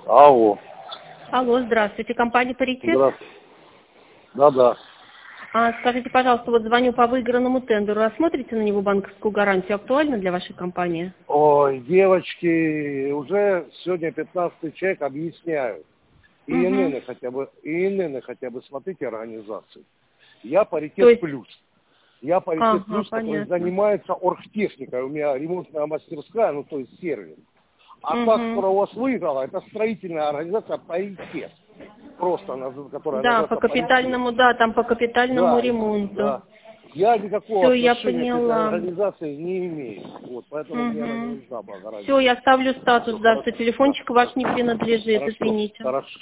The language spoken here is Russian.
Алло. Алло, здравствуйте, компания «Паритет». Здравствуйте. Да. Скажите, пожалуйста, вот звоню по выигранному тендеру. Рассмотрите на него банковскую гарантию? Актуально для вашей компании? Ой, девочки, уже сегодня 15-й человек объясняют. ИНН хотя бы смотрите организации. Я «Паритет Плюс». Я «Паритет Плюс», который занимается оргтехникой. У меня ремонтная мастерская, то есть сервис. А та, которая у вас выиграла, это строительная организация «Паритет». Просто, которая Да, называется по капитальному, «Паритет». там по капитальному ремонту. Да. Я никакого Все, я отношения к этой поняла. организации не имею. Вот, поэтому мне она не нужна была гарантия. Все, я ставлю статус, да, что телефончик ваш не принадлежит, Хорошо, извините. хорошо.